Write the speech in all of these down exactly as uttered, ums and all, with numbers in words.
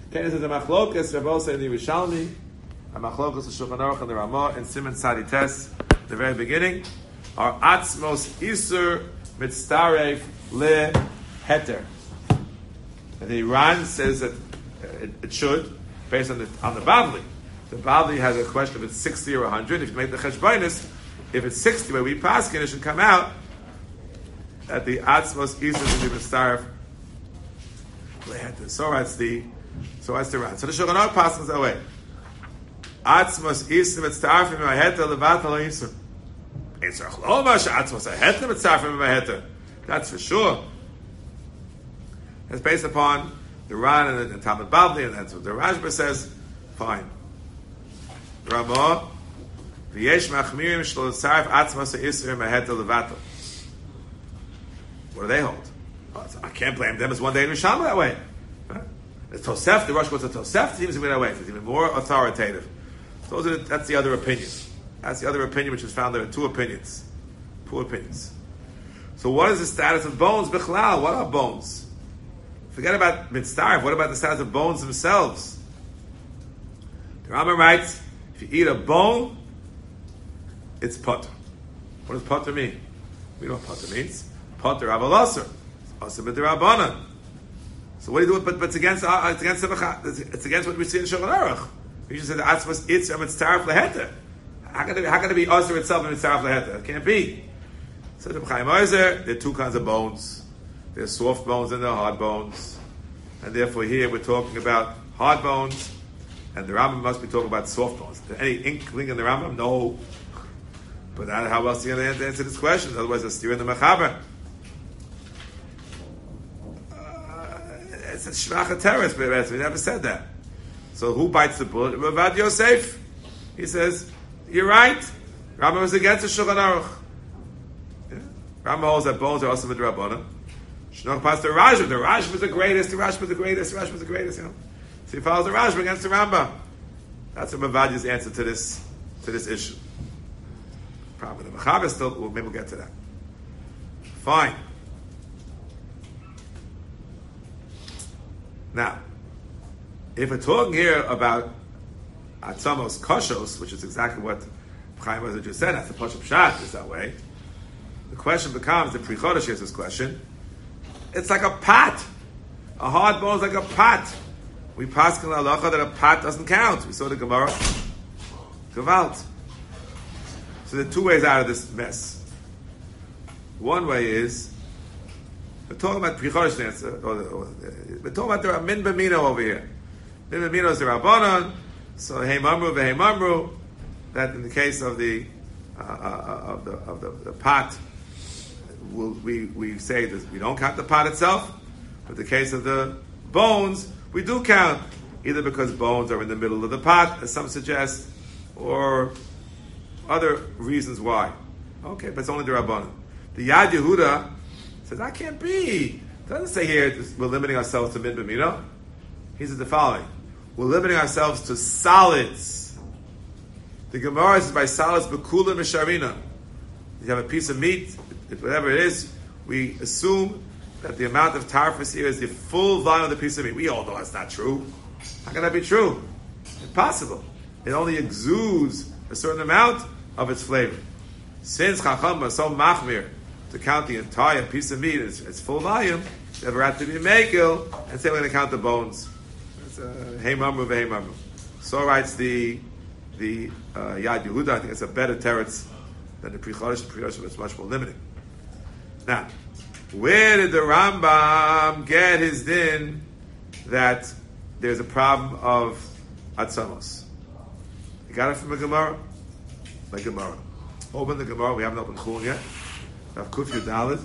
Okay, this is the Machlokas, Rabbi Osei in the Yerushalmi, a Machlokas of Shulchan Aruch and the Ramah, and Siman Sadi Tes, the very beginning, are Atzmos Isur Mitztarev Le Heter. And the Iran says that it, it should, based on the on the Bavli. The Bavli has a question if it's sixty or one hundred. If you make the Cheshbainis, if it's sixty, where we pass it should come out that the Atzmos Isur should be Mitztarev Le Heter. So that's the So that's the Ran. So the Shulchan Aruch passes that way. Atzmos Isur Mitztarfim Heter Levatal Isur. It's Achloma Atzmos Heter Mitztarfim Heter. That's for sure. It's based upon the Ran and the Talmud Bavli, and that's what the Rashba says. Fine. Ramah V'yesh Machmirim Shlo Tzarf Atzmos Isur Heter Levatal. What do they hold? Oh, I can't blame them. It's one day in Rishama that way. The Tosef, the Rosh goes to Tosef, seems to be that way. It's even more authoritative. Those are the, that's the other opinion. That's the other opinion, which is found there are two opinions. Two opinions. So what is the status of bones? Bichlal, what are bones? Forget about mitzdarf. What about the status of bones themselves? The Rambam writes, if you eat a bone, it's potter. What does potter mean? We know what potter means. Potter aval aser. Aser b'derabbanan. So what do you do? But, but it's against uh, it's against it's against what we see in Shulchan Aruch. You just said the atzmos itz and mitztaref leheter. How can it be, how can it be aser itself and mitztaref leheter? It can't be. So the Chaim Ozer, there are two kinds of bones. There's soft bones and there are hard bones, and therefore here we're talking about hard bones, and the Rambam must be talking about soft bones. Any inkling in the Rambam? No. But how else are you going to answer this question? Otherwise, it's still in the Mechaber. It's a shvacha terrorist, but we never said that. So who bites the bullet? Ravad Yosef. He says, you're right. Rambam was against the Shulchan Aruch. Yeah. Rambam holds that bones are also midrabanan. Shnoch passed the Rashba. The Rashba was the greatest. The Rashba was the greatest. The Rashba was the greatest. You know. So he follows the Rashba against the Rambam. That's what Mavadia's answer to this to this issue. Probably the Mechaber still. Well, maybe we'll get to that. Fine. Now, if we're talking here about atzamos koshos, which is exactly what Chaim Ozer just said, that's the Pashup Pshat is that way. The question becomes, the Pri Chodesh has this question. It's like a pot. A hard bone is like a pot. We pass in halacha that a pot doesn't count. We saw the Gemara. Gewalt. So there are two ways out of this mess. One way is, we're talking about Pri Chodesh answer. Or, or, we're talking about the min b'mino over here. Min b'mino is the Rabbanon. So hey mamru v'hei mamru. That in the case of the uh, uh, of the of the, the pot, we'll, we we say that we don't count the pot itself. But the case of the bones, we do count, either because bones are in the middle of the pot, as some suggest, or other reasons why. Okay, but it's only the Rabbanon. The Yad Yehuda says, I can't be. It doesn't say here we're limiting ourselves to min b'mino. He says the following. We're limiting ourselves to solids. The Gemara says by solids, b'kula misharina. You have a piece of meat, whatever it is, we assume that the amount of tarfus here is the full volume of the piece of meat. We all know that's not true. How can that be true? Impossible. It only exudes a certain amount of its flavor. Since Chacham was so machmir to count the entire piece of meat, its, its full volume, they ever had to be megil and say we're going to count the bones. It's a hey mamru v'hei mamru. So writes the the uh, Yad Yehuda. I think it's a better teretz than the Pri Chodesh. The Pri Chodesh is much more limiting. Now, where did the Rambam get his din that there's a problem of atzamos? He got it from the Gemara. The Gemara. Open the Gemara. We haven't opened Chulin yet. We have Kuf Yud.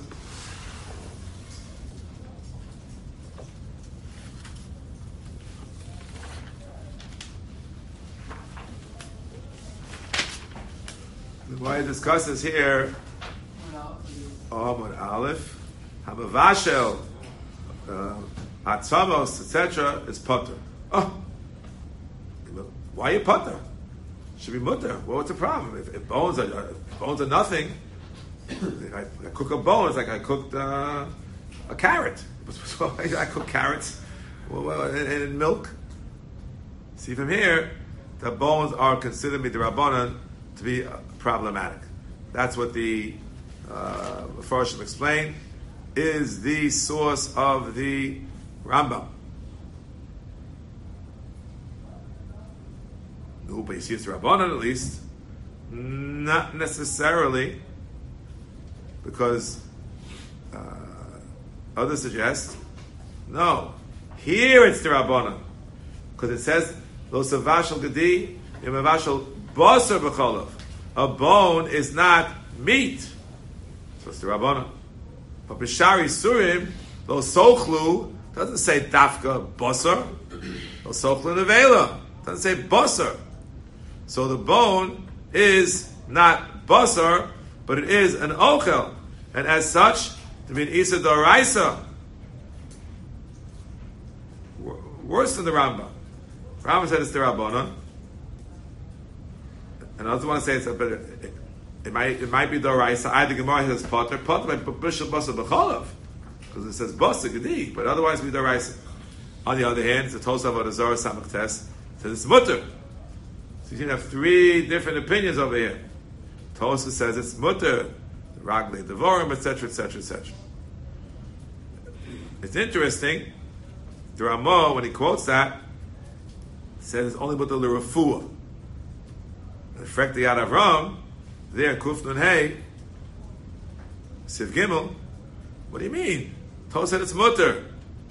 The Gemara discusses here Amud Aleph, Hamavashel, uh, Atzamos, et cetera is potter. Oh, why are you potter? Should be mutter. Well, what's the problem? If, if bones are if bones are nothing, I, I cook a bone. It's like I cooked uh, a carrot. I cook carrots well, well, in, in milk. See from here, the bones are considered midrabanan to be uh, problematic. That's what the uh, Farshim explain is the source of the Rambam. No, but you see it's Rabbanan at least. Not necessarily, because uh, others suggest, no, here it's the Rabbanan. Because it says, Lo savashal gedi, yemavashal basar b'cholov. A bone is not meat. So it's the Rabbanan. But b'shari surim, lo sochlu, doesn't say dafka basar. Lo sochlu nevela, doesn't say basar. So the bone is not basar, but it is an ochel. And as such, to be an isa doraisa, worse than the Rambam. Rambam said it's the Rabbanan. And I also want to say it's a bit, it, it might it might be doraisa. Either Gemara says potter, potter by bishul basar b'cholav, because it says basar gedi, but otherwise we doraisa. On the other hand, the Tosaf of the Zohar Samach Tes says it's mutter. So you can have three different opinions over here. Tosaf says it's mutter, ragle devorim, et cetera, et cetera, et cetera. It's interesting. The Ramah, when he quotes that, says it's only mutter l'refuah. The Frek the Yad Avram, there, Kuf Nun Hey, Siv Gimel. What do you mean? Tosaf said it's mutter.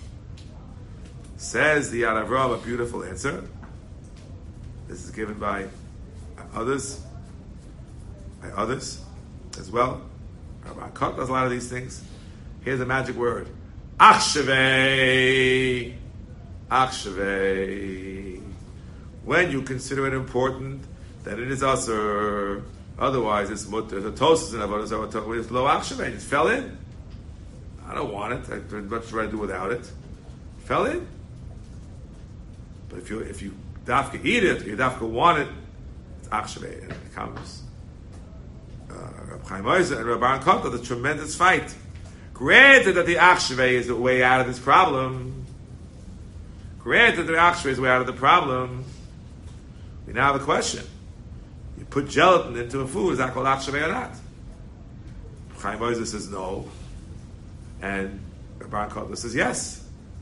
Says the Yad Avram, a beautiful answer. This is given by others, by others as well. Rabbi Kot does a lot of these things. Here's a magic word: Achshavei, Achshavei. When you consider it important, then it is asur. Otherwise, it's mutter. The Tosas in Avodah Zarah talk with lo Achshavei. It fell in. I don't want it. I'd much rather do without it. Fell in. But if you if you dafka eat it, or you dafka want it, it's achshavei. And it comes. Uh, Reb Chaim Ozer and Reb Aaron Kotler, the tremendous fight. Granted that the achshavei is the way out of this problem. Granted that the achshavei is the way out of the problem. We now have a question. You put gelatin into a food, is that called achshavei or not? Reb Chaim Ozer says no. And Reb Aaron Kotler says yes.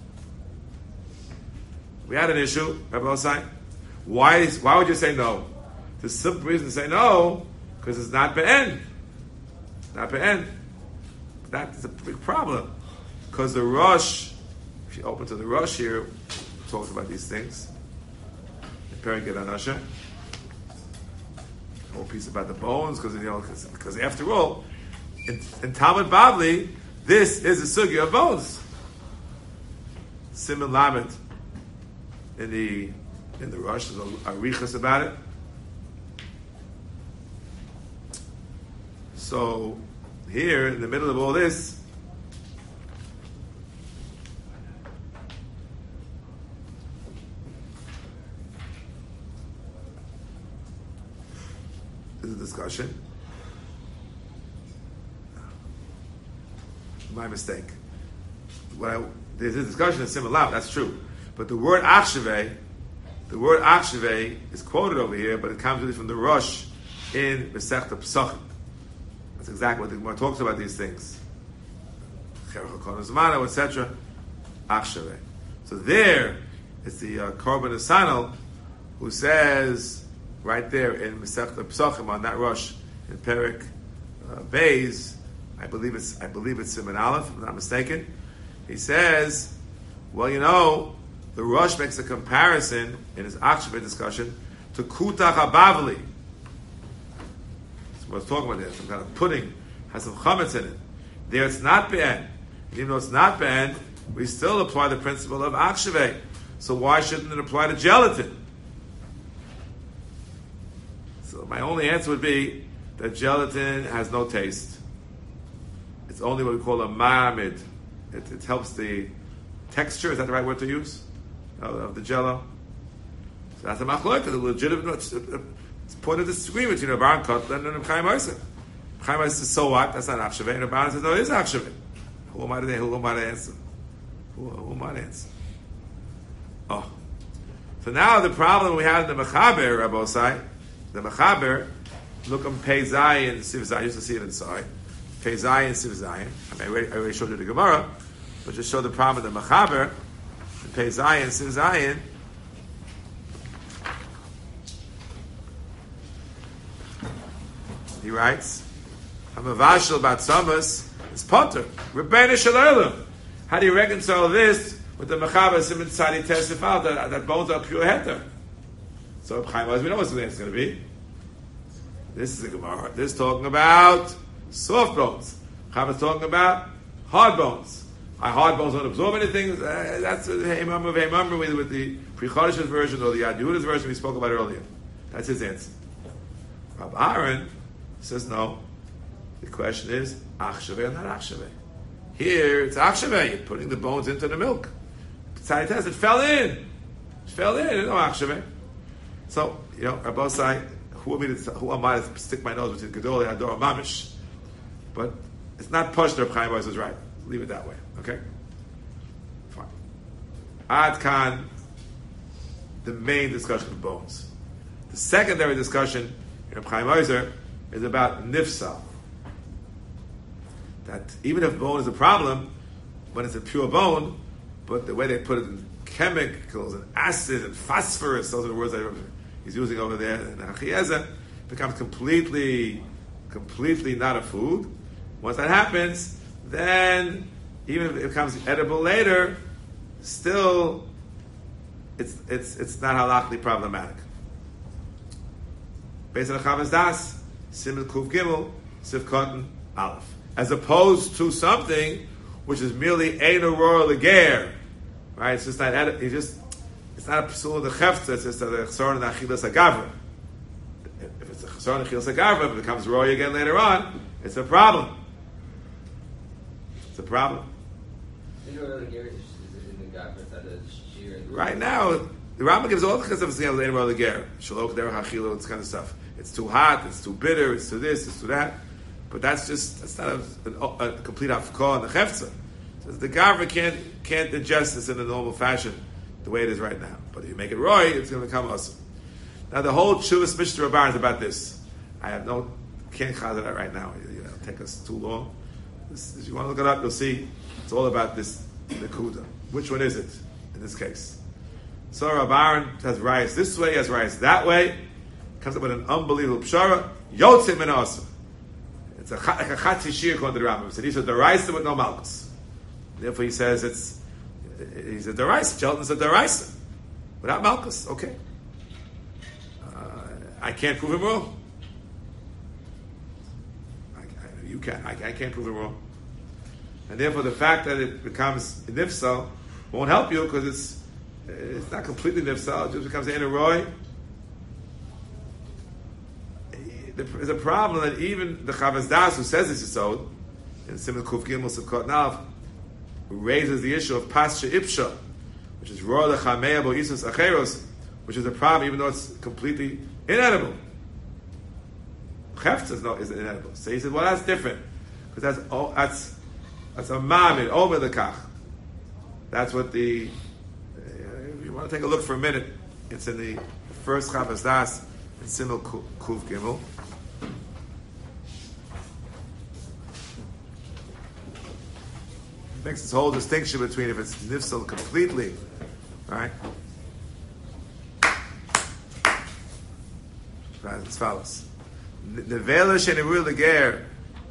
We had an issue, Rabbi Osai. Why, is, why would you say no? The simple reason to say no, because it's not be'en. Not be'en. That's a big problem. Because the Rosh, if you open to the Rosh here, talks about these things. The Periged Anasha. The whole piece about the bones, because you know, because after all, in, in Talmud Bavli, this is a sugya of bones. Siman Lamed. In the in the Rosh, there's a arichas about it. So here, in the middle of all this, there's a discussion. My mistake. Well, there's a discussion in similar. That's true. But the word achshavei, the word achshavei is quoted over here, but it comes really from the Rosh in Masechta Pesachim. That's exactly what the Gemara talks about these things. et cetera. Achshavei. So there is the uh, Korban Asanel who says right there in Masechta Pesachim on that Rosh in Perik uh, Beis, I believe it's I believe it's Siman Aleph, if I'm not mistaken. He says, well, you know. The Rosh makes a comparison in his Achshavei discussion to Kutach HaBavli. So I was talking about this. Some kind of pudding has some chametz in it. There it's not be'en. Even though it's not be'en, we still apply the principle of Achshavei. So why shouldn't it apply to gelatin? So my only answer would be that gelatin has no taste. It's only what we call a ma'amid. It, it helps the texture. Is that the right word to use? Of the jello. So that's a machlok, a legitimate, it's, it's point of disagreement between Rabban Kotler and Reb Chaim Ozer. Reb Chaim Ozer says, so what? That's not achshavei. And Rabban says, no, it is achshavei. Who am I to, who am I to answer? Who, who am I to answer? Oh. So now the problem we have in the Mechaber, Rabbi Osai, the Mechaber, look on Pei Zayin, Siv Zayin, I used to see it inside. Pei Zayin, Siv Zayin. I mean, I already, I already showed you the Gemara, but just show the problem of the Mechaber, Pei Zayin, Siv Zayin. He writes, Hamavashal Batsamas is Potter. Rebbeinu Shalom. How do you reconcile this with the Mechaber Simon Tzadi Tesifal that, that bones are pure heter? So Chaim we know what the answer is going to be. This is a Gemara. This is talking about soft bones. Chaim is talking about hard bones. Our hard bones don't absorb anything. Uh, that's a Heimamr Heimamr with, with the Pre-Chodesh's version or the Yad Yehuda's version we spoke about earlier. That's his answer. Rabbi Aaron says no. The question is Achshaveh or not Achshaveh. Here it's Achshaveh. You're putting the bones into the milk. Tzadi test, it fell in. It fell in. It's no Achshaveh. So, you know, Rabbi Osai, who am I to, who am I to stick my nose between Gedolei and Hador Mamish? But it's not pushed. Reb Chaim is right. Leave it that way. Okay? Fine. Ad Kan, the main discussion of bones. The secondary discussion in Reb Chaim Ozer is about nifsal. That even if bone is a problem, when it's a pure bone, but the way they put it in chemicals and acid and phosphorus, those are the words that he's using over there, and Achiezer becomes completely, completely not a food. Once that happens, then even if it becomes edible later, still it's it's it's not halachically problematic. Based on the Chavaz Das, Siman Kuf Gimel, Sif Cotton, Aleph. As opposed to something which is merely Ein Aurora Leger, right? It's just not, it's just, it's not a psul of the chefta, it's just a chesron and achilas agavra. If it's a chesron and achilas agavra, if it becomes roy again later on, it's a problem. It's a problem. Right now, the Rambam gives all the chesed of Ein Aurora Leger, shalok derech achila, this kind of stuff. It's too hot, it's too bitter, it's too this, it's too that. But that's just, that's not a, a, a complete afkah in the chefza. So the gavra can't can't digest this in a normal fashion, the way it is right now. But if you make it roy, it's going to become awesome. Now the whole Chuvas Mishnah Rabban is about this. I have no, can't chazar that right now. You know, it'll take us too long. This, if you want to look it up, you'll see it's all about this nekuda. Which one is it in this case? So Rabban has rice this way, has rice that way. Comes up with an unbelievable pshara. Yotzim and awesome. It's a, like a chatzi shir according to the Rambam. So these are deraisa with no malchus. Therefore he says it's, he's a deraisa. Chelten's a deraisa. Without malchus, okay. Uh, I can't prove him wrong. I, I, you can. I, I can't prove him wrong. And therefore the fact that it becomes nifsal won't help you because it's it's not completely nifsal. It just becomes ein roy. There's a problem that even the Chavaz Das who says this is so, in Simon Kuf Gimel Sivkot Nav, raises the issue of Pascha Ipsha, which is Roa Lechamea Bo Isus Acheros, which is a problem even though it's completely inedible. Chefta is no is inedible. So he said, well, that's different because that's oh, that's that's a mamid over the kach. That's what the. Uh, if you want to take a look for a minute, it's in the first Chavaz Das in Simon Kuf Gimel. Makes this whole distinction between if it's nifsal completely, right? Right, as follows: nevela shenirul leger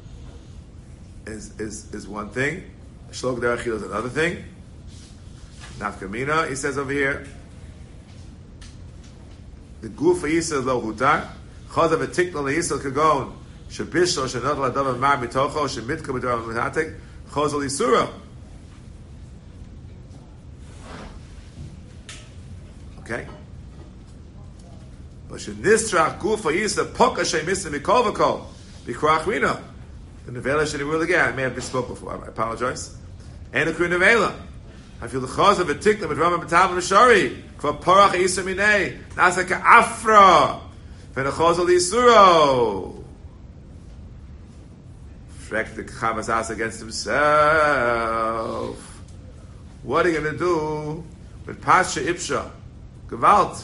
is is is one thing. Shlok derachil is another thing. Nafkamina, he says over here. The gufa yisrael lo hutar chazav etiknol yisrael kagon shabishlo shenot ladav mar mitocho shemitka b'dor mitatek. Chazal Yisura. Okay. But should Nistrach Gufa Yisa Poka Shemisa Mikovako Bikrach Rina. The Nevela should be again. I may have misspoke before. I apologize. And the Queen Nevela. I feel the Chaz of a tickler with Rama Batav Shari. Kwa Porach Yisa Mine. Nasaka Afra. Ven a Chazal Yisuro. The Chavaz Das against himself. What are you going to do with Pascha Ipsha? Gewalt.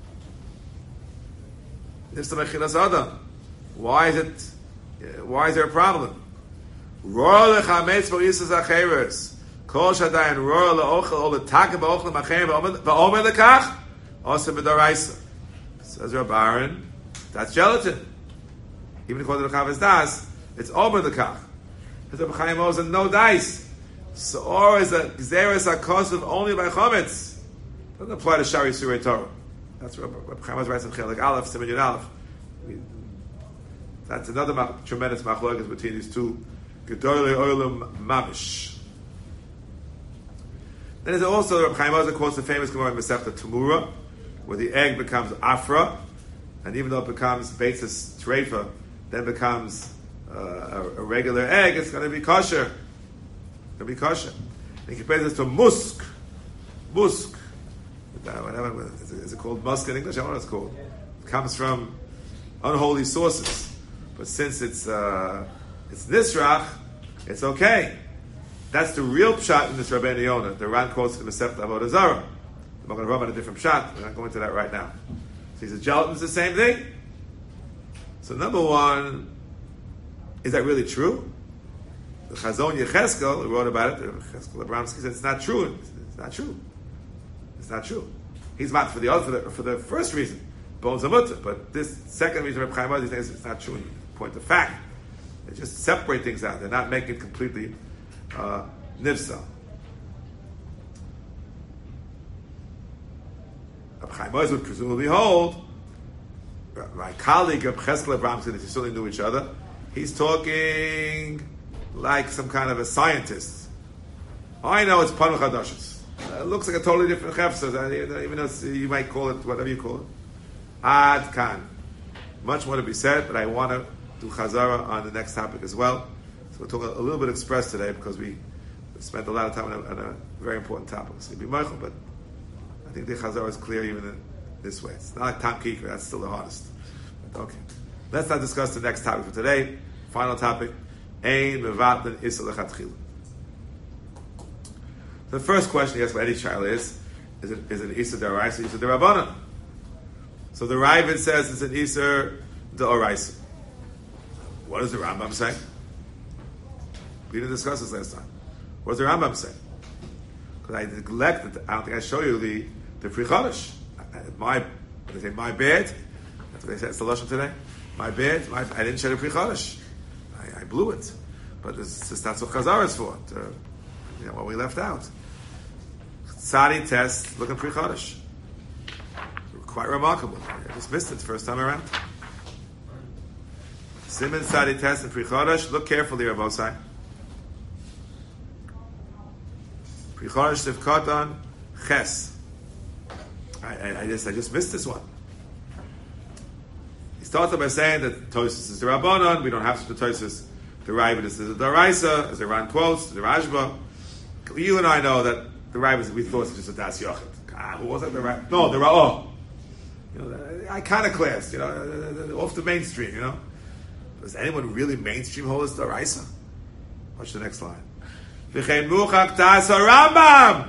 Why is it? Why is there a problem? Roar lechametz v'yisas acheres. Kol shadayin roar leochel ol letake b'ochel machem v'omer lekach also b'daraisa. Says Reb Aaron, that's gelatin. Even according to the Chavos Das, it's omer lekach. Because Reb Chaim Ozen no dice. So or is a gzeres akosov only by chometz. Doesn't apply to Shari Surei Torah. That's what Reb Chaim Ozen writes in Chelik Aleph, Siman Yud Aleph. That's another ma- tremendous machlokes between these two Gedolei Olam Mamish. Then there's also Reb Chaim Ozen quotes the famous Gemara in Masechta Tumura, where the egg becomes afra, and even though it becomes Beitzas Treifa, then becomes uh, a, a regular egg, it's going to be kosher. It's going to be kosher. And he compares this to musk. Musk. Whatever, is, it, is it called musk in English? I don't know what it's called. It comes from unholy sources. But since it's uh, it's nisrach, it's okay. That's the real pshat in this Rabbeinu Yonah. The Ran quotes the Masechta Avodah Zarah. I'm not going to rub on a different pshat. We're not going into that right now. So he says gelatin's the same thing. So number one, is that really true? The Chazon Yecheskel, who wrote about it, the Yecheskel Abramsky said it's not true. It's not true. It's not true. He's not for the other, for the, for the first reason, bones are mutter. But this second reason, Reb Chaim Ozen says it's not true in point of fact. They just separate things out. They're not making it completely uh, nivsa. Reb Chaim Ozen would presumably hold. My colleague Reb Cheskel Abramsky, that you certainly knew each other, he's talking like some kind of a scientist. I know it's Panuch Hadashis. It looks like a totally different chefsa, even though you might call it whatever you call it. Ad kan. Much more to be said, but I want to do chazara on the next topic as well. So we'll talk a, a little bit express today because we spent a lot of time on a, on a very important topic. So be mindful, but I think the chazara is clear even in this way. It's not like Tam Kikar, that's still the hardest. But okay. Let's not discuss the next topic for today. Final topic. Ein mevatlen isur lechatchila. The first question you ask by any child is, is it is it Isur D'Oraisa or Isur D'Rabbanan? So the Ravid says it's an Isur D'Oraisa. What does the Rambam say? We didn't discuss this last time. What does the Rambam say? Because I neglected, I don't think I show you the the Pri Chodesh. My, they say my bad. That's what they said. It's the Lashon today. My bad. My, I didn't show the Pri Chodesh. I, I blew it. But this, this, that's what Chazar is for. To, you know, what we left out. Tzadi test, look at Pri Chodesh. Quite remarkable. I just missed it the first time around. Siman Tzadi test and Pri Chodesh. Look carefully, Rav Osai. Pri Chodesh Tivkatan Ches. I, I, I just I just missed this one. He started by saying that Tosis is the Rabbanon. We don't have such a Tosis. The Ravid is the D'Oraisa, as the Ran quotes, the Rashba. You and I know that the Ravid, we thought it was just a Das Yochid. Ah, who was that? The Ravid? No, the Ra'ah. You know, iconoclast, you know, off the mainstream, you know. Does anyone really mainstream hold as D'Oraisa? Watch the next line. V'chein muchak tas Rambam.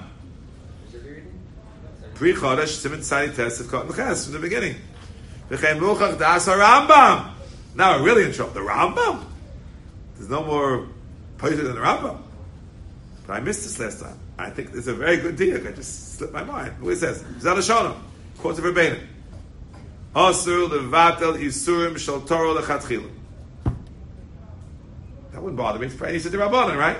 Pri Chodesh Siman Tzadi Tes Tivkatan Ches from the beginning. V'chein muchak tas Rambam. Now we're really in trouble. The Rambam. There's no more poison than the Rambam. But I missed this last time. I think it's a very good deal. I just slipped my mind. What it says? Zalashonah. Quotes of verbatim. Asur levatel isurim shel Torah lechatchila. That wouldn't bother me. It's probably Isur D'Rabbanan, right?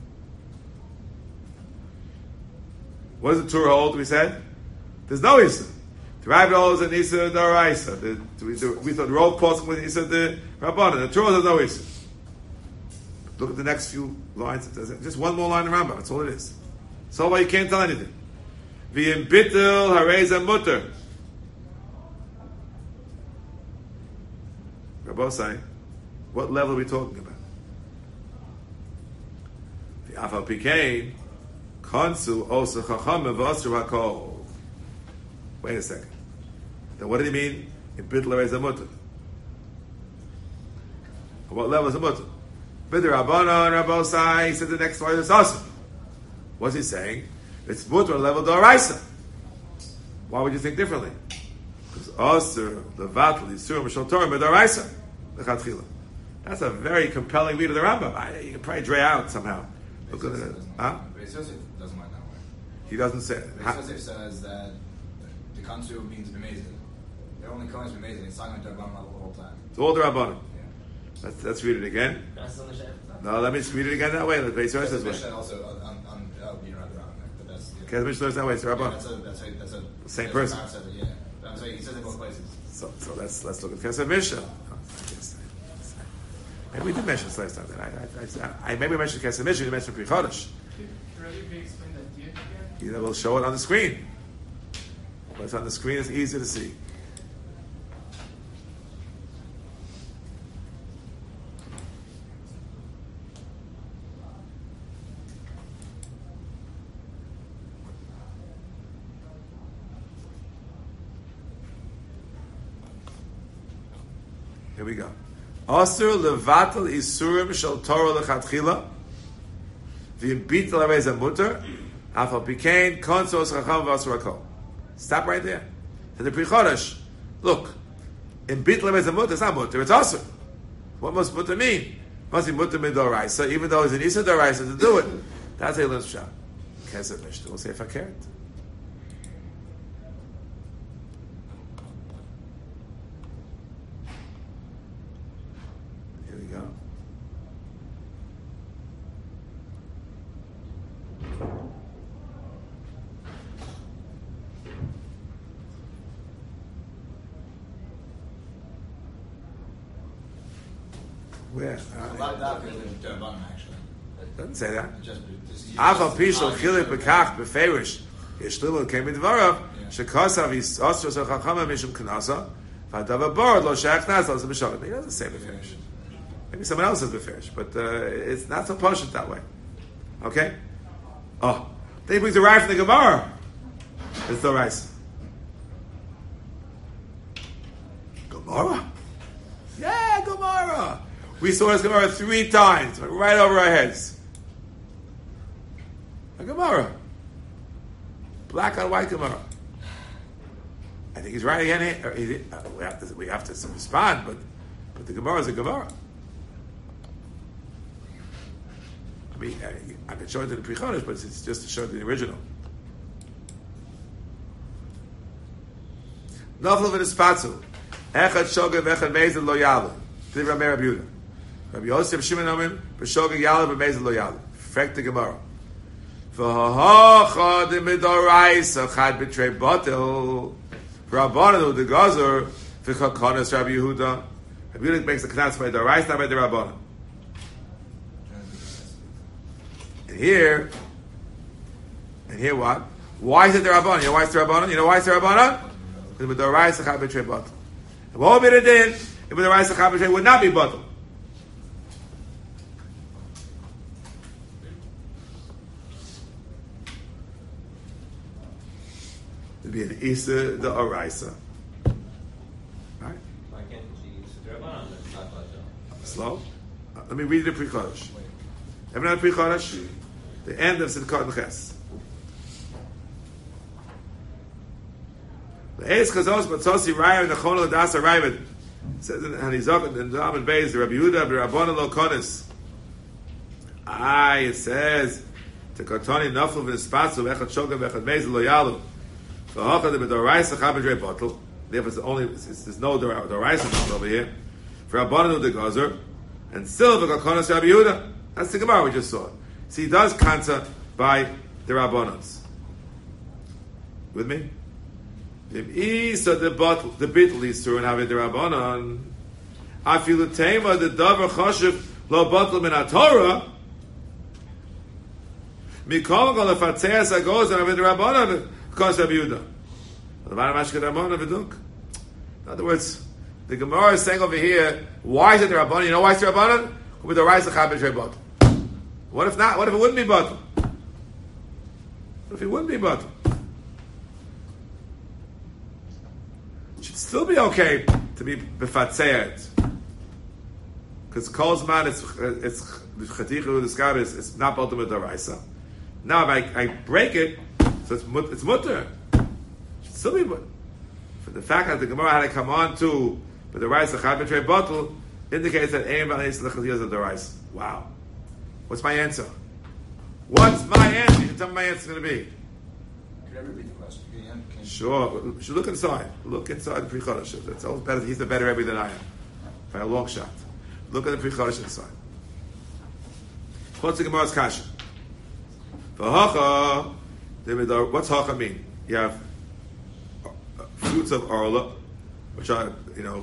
What does the Torah hold? We said there's no Isur. The Rav holds an Isur D'Oraisa. We thought the Rav Poskim was Isur D'Rabbanan. The Torah has no Isur. Look at the next few lines. Just one more line in Rambam. That's all it is. So why you can't tell anything. V'im bitul hareza mutter. Rabbosai, what level are we talking about? The afal pikein konsu osa chachamim v'asur hakol. Wait a second. Then what did he mean? In bitul hareza mutter. What level is a mutter? B'der Rabbanon, Rabbosai, he said the next line is awesome. What's he saying? It's mutter on level D'Oraisa. Why would you think differently? Because Osir, the Vatal, Yisur, Mishal Torah, Medaraisa, the Chatchila. That's a very compelling view of the Rambam. I, you can probably dray out somehow. Look at it. Huh? Beis Yosef doesn't like that way. He doesn't say it. Beis Yosef says that the Kansu means B'mezid. They're only calling it B'mezid. It's talking to Rabban the whole time. It's all the Rabbanim. Yeah. Let's, let's read it again. No, let me just read it again that way. Let's Beis Yosef's way. Mishnah also on, on, on oh, you know, but that's yeah. Because Mishnah is that way. It's the Yeah, Rabban. that's a that's a that's a Same that's person. A says it, yeah, but I'm saying he says it both places. So, so let's let's look at Kesef Mishnah. Maybe we did mention this last time. Then I, I, I, I maybe mentioned Kesef Mishnah. We mentioned Pri Chodesh. You know, we'll show it on the screen. What's on the screen is easy to see. Here we go. Asur levatel isurim shel Torah lechatchila v'im bitel arei zamuter afal pikein konsos chacham v'asurakol. Stop right there. To the Pri Chodesh. Look, in bitel arei zamuter, it's not muter, it's asur. What must muter mean? Must be muter midoraisa, even though it's an isa doraisa to do it. That's a lim shot. Kesef Mishnah. We'll say if I cared. Where? A lot of doctors live in Durban, actually. Doesn't say that. It just- just- Afal pishol chilik bekach beferish yishlimu came in dvarav shekasav is osros chachama mishum kanasa v'adav abord lo shach nas lo zebishalim. He doesn't say beferish. Maybe someone else says beferish, but uh, it's not so poshut that way. Okay. Oh, then he brings a right from the Gemara. It's the rice. Gemara. Yeah, Gemara. We saw this Gemara three times, right over our heads. A Gemara. Black on white Gemara. I think he's right again here. He, uh, we, have to, we have to respond, but but the Gemara is a Gemara. I mean, I, I could show it to the Pri Chodesh, but it's just to show the original. Nafel v'nispatzu. Echad shogeg v'echad mezid lo yalu. Div Rabbi Rabbi Yehuda. Rabbi Yosef Shimon Omer b'shogeg yalu b'mezid lo yalu. Frek the Gemara. V'ha'chad imidoraisa chad b'trei batel. Rabbanan the gazer v'chakonas Rabbi Yehuda. Rabbi Yehuda makes the knas by the raisa, not by the Rabbanan. And here, and here what? Why is it the Rabbanan? You know why it's the Rabbanan? You know why it's the Rabbanan? Because with the raisa chad b'trei batel. And what would be the din if the raisa chad b'trei would not be batel? It'd be an Isa the Araisa. Right? Why can't she use the Rabbanan? That's not batel. Slow. Uh, let me read the Pri Chodesh. Have you Pri Chodesh? The end of Sidkot Neches. The Eis Chazos Batzosi Raya and the Chonel Adasa Raivad says in Hanizok and Dam and Beis the Rabbi Yehuda the Rabbanan Lo Konis. Ah, it says to Kotoni Nafel v'Nispatzu v'Echad Shogeg v'Echad Mezid Lo Yalu. Therefore, it's only it's, there's no Doraisa over here. For Rabbanan the Gazer, and still the Kakonas Rabbi Yehuda. That's the Gemara we just saw. See, he does kanta by the Rabbanans. With me? If Isa the bottle the bitl is through and have it the Rabbanan, afilu tema the davar choshev lo bottle min haTorah. Mikol kol lefatzeas agos and have it the Rabbanan. In other words, the Gemara is saying over here, why is it the Rabbanan? You know why it's the Rabbanan? With the rice of Chabad Bottle. What if not? What if it wouldn't be Bottle? What if it wouldn't be Bottle? It should still be okay to be Befatzeet. Because Kol's man, it's it's Chatichu, the Skab is it's not Bottle with the rice. Now if I, I break it, so it's, it's mutter. Should still be mutter. For the fact that the Gemara had to come on to, but the rice of chad b'trei bottle indicates that aim v'aleis l'chaziyas of the rice. Wow. What's my answer? What's my answer? You can tell me my answer is going to be. Could I repeat the question? Can you, can you... Sure. We should look inside. Look inside the Pri Chodesh. That's always better. He's a better Rebbe than I am. By a long shot. Look at the Pri Chodesh inside. What's the Gemara's kasha? For hacha, what's hacha mean? You have fruits of orla, which are, you know,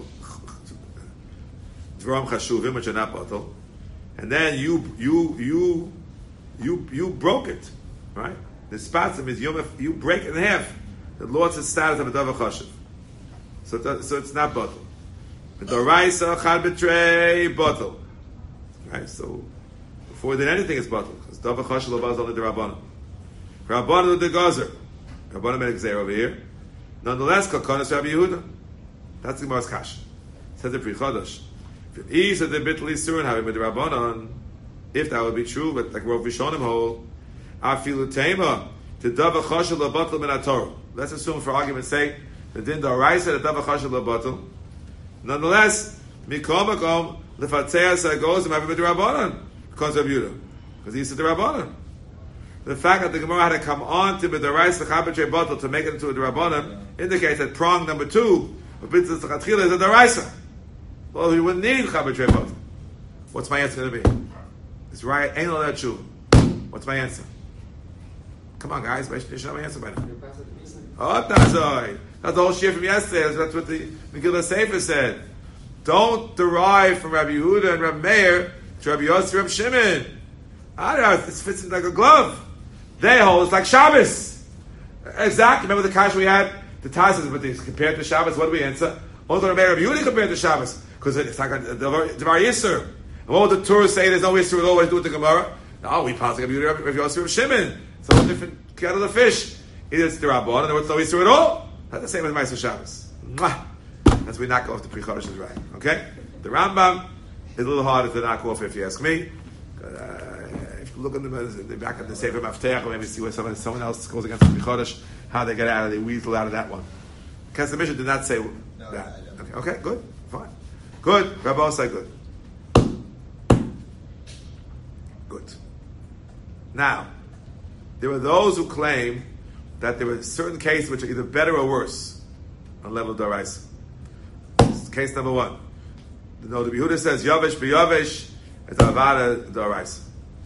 dvarim chashuvim, which are not bottle, and then you you you you you broke it, right? The spatzim is you you break it in half. The Lord says status of a davar chashuv, so it, so it's not bottle. The doraisa chad b'trei bottle, right? So before we did anything, it's bottle because davar chashuv lobaz only the rabbanon. Rabbanon the gazer, rabbanon made a over here. Nonetheless, Kalkonis Rabbi Yehuda. That's the Gemara's kasha. Says the Pri Chodesh. If the bitli surin having with the Rabbanon, if that would be true, but like Rav Rishonim hold, afilu tema to dava chashel labatel min haTorah. Let's assume, for argument's sake, the din d'oraisa the dava chashel labatel. Nonetheless, mikom makom lefatzeas agozim having with the Rabbanon because of Yehuda, because he said the Rabbanon. The fact that the Gemara had to come on to the Daraisa Chabetrei Bottle to make it into a Darabanan indicates that prong number two of B'tzis Lechatchila is a Daraisa. Well, you wouldn't need Chabetrei Bottle. What's my answer going to be? It's right. Ain't all that true. What's my answer? Come on, guys. You should know my answer by now. Oh, that's right. That's the whole shir from yesterday. That's what the Megillah Sefer said. Don't derive from Rabbi Yehuda and Rabbi Meir to Rabbi Yossi and Rabbi Shimon. I don't know. This fits in like a glove. They hold it's like Shabbos. Exactly. Remember the kasha we had? The Taz says, but they compared to Shabbos. What do we answer? Only Rabbi Yehuda compared to Shabbos because it's like a Devar Yisur. And what would the Torah say? There's no Yisur at all. What do we do with the Gemara? No, we pass like Rabbi Yehuda, Rabbi Yossi, Rabbi Shimon. It's a whole different kettle of fish. Either it's the Rabbon, and there was no Yisur at all. That's the same as Ma'aser Shabbos. Mwah. That's we knock off the Pri Chodesh is right. Okay? The Rambam is a little harder to knock off if you ask me. Uh, Look at them the back of the Sefer Mafteach, or maybe see where someone, someone else goes against the Chodesh, how they get out of, they weasel out of that one. Because the Mishnah did not say no, that. No, okay, okay, good, fine, good. Rabbi say good, good. Now, there are those who claim that there were certain cases which are either better or worse on level of Daraisa. Case number one. No, the Yehuda says Yavesh b'Yavesh is Avada Daraisa.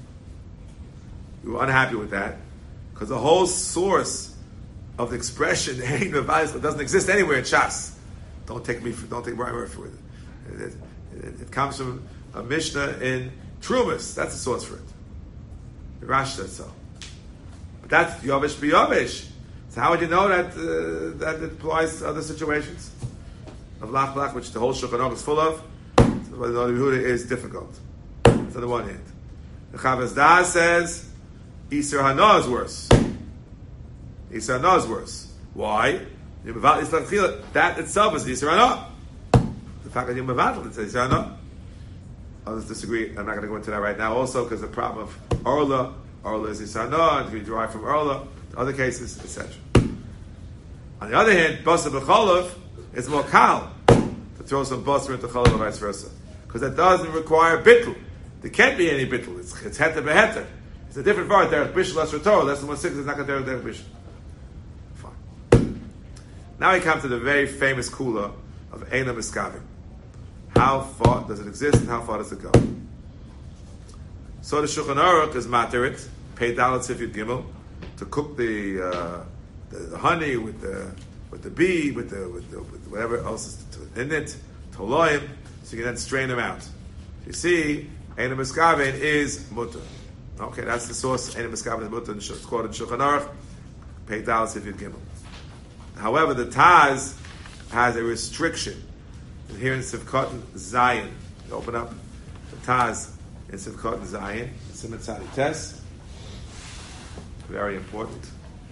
We were unhappy with that because the whole source of the expression doesn't exist anywhere in Shas. Don't take me, for, don't take my word for it. It, it, it. it comes from a Mishnah in Trumas. That's the source for it. The Rashi says so. But that's Yavesh b'Yavesh. So how would you know that uh, that it applies to other situations of Lach Lach, which the whole Shulchan Aruch is full of? So the Yehuda is difficult. So on the one hand, the Chavaz Da'ah says Isser Hana is worse. Isser Hana is worse. Why? That itself is Isser Hana. The fact that you're Mevatel, it's Isser Hana. Others disagree. I'm not going to go into that right now also because the problem of Orla, Orla is Isser Hana, and if you derive from Orla, other cases, et cetera. On the other hand, Basar B'Cholov is more kal to throw some Basar into Cholov or vice versa. Because that doesn't require bittul. There can't be any bittul. It's, it's heter beheter. It's a different word. Derech bishul less retorah. That's the one six. It's not going to derech bishul. Fine. Now we come to the very famous kula of Eina Miskavim. How far does it exist and how far does it go? So the Shulchan Aruch is materit, pei dalet sifyud gimel, to cook the, uh, the the honey with the with the bee with the with, the, with whatever else is to, in it, toloim, so you can then strain them out. You see, Eina Miskavim is mutter. Okay, that's the source. Eina Miskavim is mutter. It's quoted in Shulchan Aruch, pei dalet sifyud gimel. However, the Taz has a restriction. Here in Sivkot Zion, you open up the Taz in Sivkot Zion, Siman Tzadi Tes. Very important.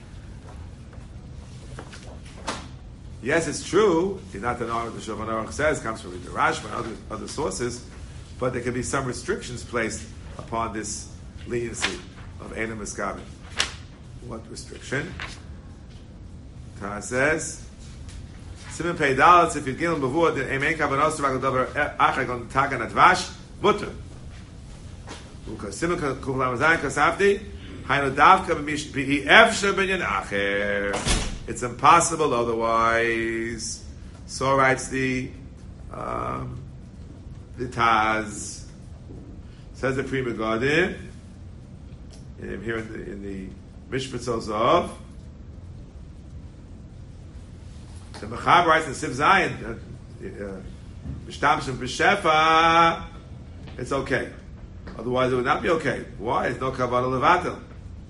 Yes, it's true. It's not that what the Shulchan Aruch says comes from the Rashba and other, other sources, but there can be some restrictions placed upon this leniency of Eina Miskavim. What restriction? Taz says, Simon Peidalit, if you give him before the Amen Kavanos to Ragadover Achag on Tagan Advash, Mutter. Because Simon Kulamazan Kasafti, Hainu Davka Bihi Efsha Binyan Acher. It's impossible otherwise. So writes the um, the Taz. Says the Pri Megadim here in the in the Mishpat Zov. The Mechab writes in Siv Zayin, Mishtabshim B'Shefa, it's okay. Otherwise, it would not be okay. Why? It's no Kavanah Levatel.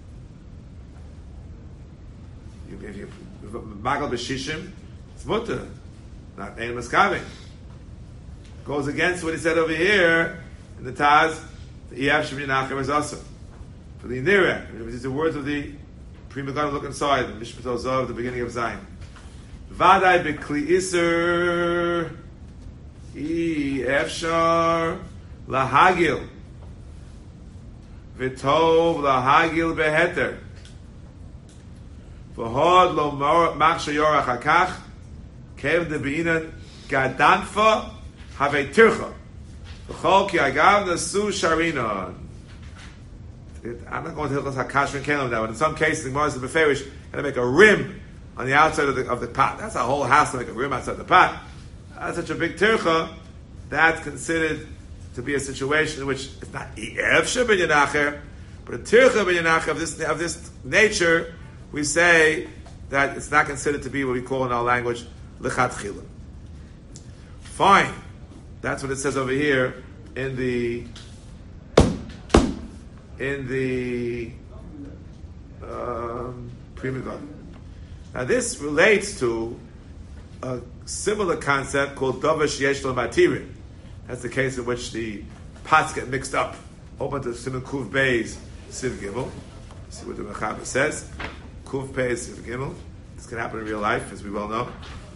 If you Magal B'Shishim, it's Mutter, not Ein Maskaving. Goes against what he said over here in the Taz. The Eyav Shem Yinachem is also for the Nireh. These are words of the Pri Megadim. Look inside the Mishpat Zov, the beginning of Zayin. Vadai b'kli iser I efshar lahagil v'tov lahagil beheter v'hod lo machsha yorach hakach kev debinan gadanfa havei tircha v'chol ki agav nasu sharinon. I'm not going to Hilchos Hakash and Kelim now, but in some cases, the Gemara is beferish, going to make a rim on the outside of the, of the pot. That's a whole house to make a rim outside the pot. That's such a big tircha. That's considered to be a situation in which it's not Efsha ben Yanacher, but a tircha ben Yanacher of this of this nature. We say that it's not considered to be what we call in our language lechatchila. Fine, that's what it says over here in the in the um, Pri Megadim. Now this relates to a similar concept called Dovash Yesh Lo Matirin. That's the case in which the pots get mixed up. Open to Simon Kuv Beis Siv Gimel. See what the Mechaber says. Kuv Beis Siv Gimel. This can happen in real life, as we well know.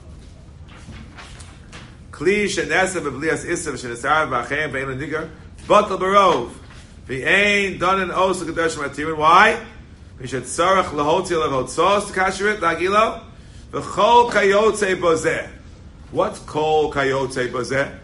Kli Shenesa Beblias Isav Shenesar B'Acheim Be'en Nigar Batal Barov V'Ein Donen Osu Kadosh Matirin. Why? We should sarach lahotzi levot sauce to kasher it lagilo. V'chol kayotze bozeh. What's kol kayotze bozeh?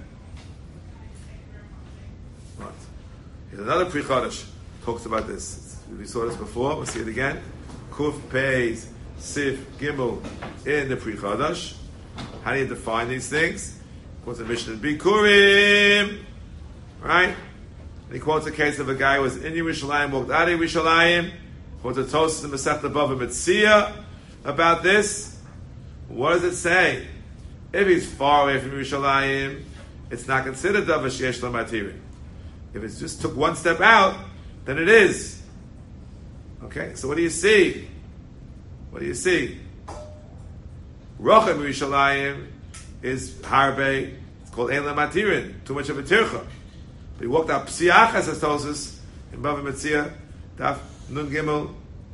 What? Here's another Pri Chodesh talks about this. We saw this before. We'll see it again. Kuf Peis Sif Gimel in the Pri Chodesh. How do you define these things? Quotes a Mishnah in Bikurim, right? And he quotes a case of a guy who was in Yerushalayim, walked out of Yerushalayim. What's the Tosas in Masechta Bava Metzia about this? What does it say? If he's far away from Yerushalayim, it's not considered Davash Yesh Lo Matirin. If it just took one step out, then it is. Okay, so what do you see? What do you see? Rochem Yerushalayim is Harbe. It's called Ein Lo Matirin. Too much of a tircha. But he walked out Psiachas as Tosas in Bava Metzia. Daf Nun Gimel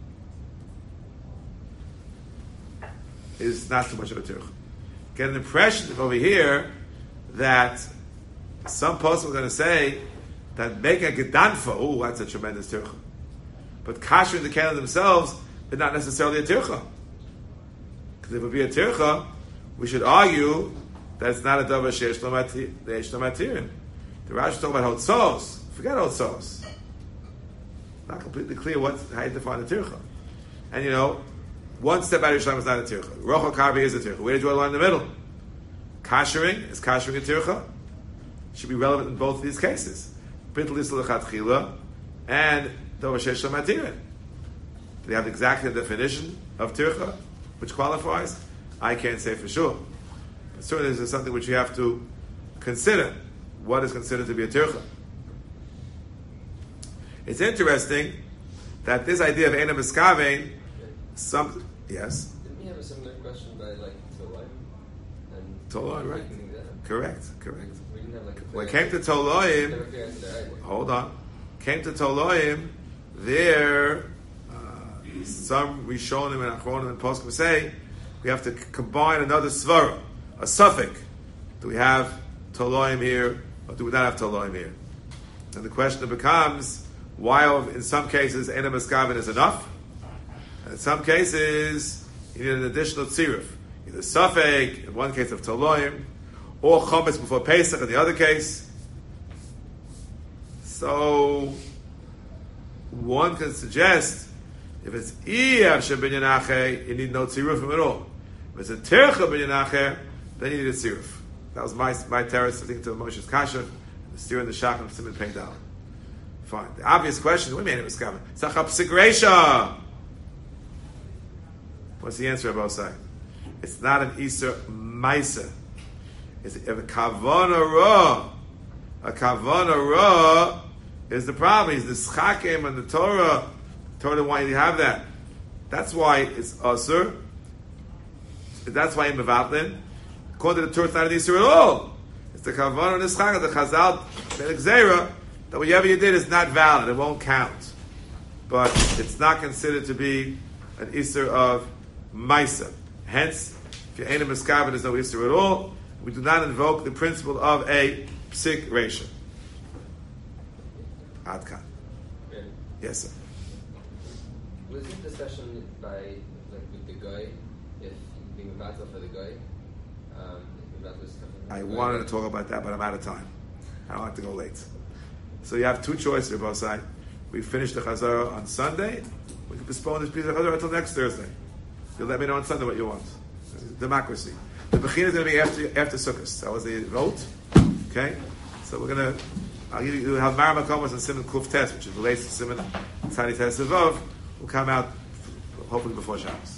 is not too much of a tircha. Get an impression over here that some person was going to say that make a gedanfa, oh, that's a tremendous tircha. But kasher in the canon themselves is not necessarily a tircha. Because if it would be a tircha, we should argue that it's not a davar sheyesh lo matirin. The Rashi is talking about hotzos. Forget hotzos. Not completely clear what how you define a tircha. And you know, one step out of Yerushalayim is not a tircha. Rochel Karbi is a tircha. Where do you draw the line in the middle? Kashering is kashering a tircha. Should be relevant in both of these cases. Bittul Yisrael Lechatchila and Davar Sheyesh Lo Matirin. Do they have exactly the definition of tircha, which qualifies? I can't say for sure. But certainly this is something which you have to consider. What is considered to be a tircha? It's interesting that this idea of Eina Miskavein, some yes. Didn't we have a similar question by like Toloim? And Toloim, right? Correct, correct. We didn't have like a when it came to Toloim, hold on. Came to Toloim, there uh, some Rishonim and Achronim and Poskim say we have to c- combine another svara, a suffix. Do we have Toloim here, or do we not have Toloim here? And the question becomes, while in some cases Eina Miskavein is enough, and in some cases you need an additional tziruf. Either safek, in one case of toloim, or chometz before Pesach in the other case. So, one can suggest, if it's Iyav Shebinyan Acher, you need no tzirufim at all. If it's a Tercha Binyan Acher, then you need a tziruf. That was my my terrace, I think, to Moshe's Kasha, the steer in the Shach and Simon Pei Dal. Fine. The obvious question, what do you mean it was coming? Tzachap Sigresha! What's the answer about saying? It's not an Isser Maisa. It's a Kavana Ra. A Kavana Ra is the problem. It's the Schakim and the Torah. The Torah don't want you to have that. That's why it's Asur. That's why in Mevatlin, according to the Torah, it's not an Isser at all. It's the Kavana and the Schak, the Chazal, Ben Xera, that whatever you did is not valid. It won't count. But it's not considered to be an Isser of Maisa. Hence, if you ain't a Miskav, there's no Isser at all. We do not invoke the principle of a psik ratio. Adkan. Okay. Yes, sir. Was it discussion by, like, with the guy, if being a battle for the guy, um, if the battle was I wanted to talk about that, but I'm out of time. I don't like to go late. So you have two choices, Rabbi Osai. We finish the Chazara on Sunday. We can postpone this piece of Chazara until next Thursday. You'll let me know on Sunday what you want. Democracy. The Bechina is going to be after after Sukkot. That was the vote. Okay? So we're going to, I'll give you, you'll have Mara Makomos and Simon Kuf Test, which is related to Simon Tzadi Test Evov, will come out hopefully before Shabbos.